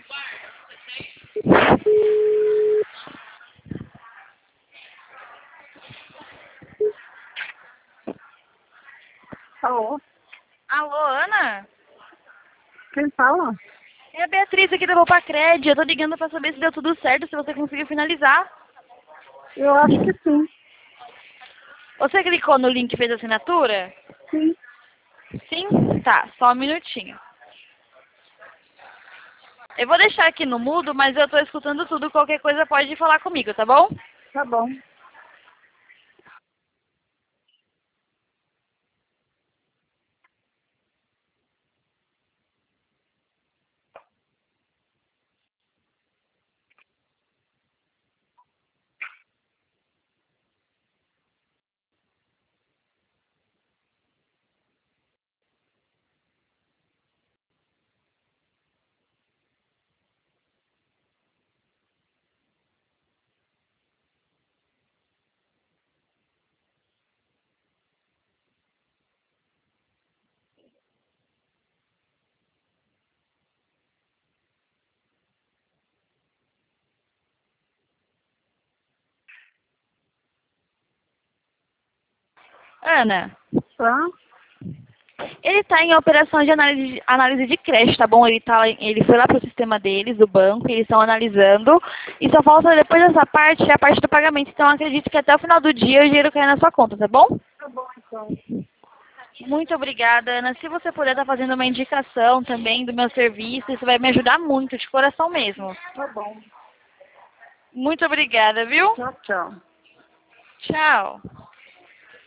Alô? Alô, Ana? Quem fala? É a Beatriz aqui da Bopacred. Eu tô ligando pra saber se deu tudo certo, se você conseguiu finalizar. Eu acho que sim. Você clicou no link e fez a assinatura? Sim. Sim? Tá, só um minutinho. Eu vou deixar aqui no mudo, mas eu tô escutando tudo. Qualquer coisa pode falar comigo, tá bom? Tá bom. Ana, Tá? ele tá em operação de análise de creche, tá bom? Ele foi lá pro sistema deles, do banco, e eles estão analisando. E só falta depois dessa parte, a parte do pagamento. Então acredito que até o final do dia o dinheiro cai na sua conta, tá bom? Tá bom, então. Muito obrigada, Ana. Se você puder estar fazendo uma indicação também do meu serviço, isso vai me ajudar muito, de coração mesmo. Tá bom. Muito obrigada, viu? Tchau, tchau. Tchau.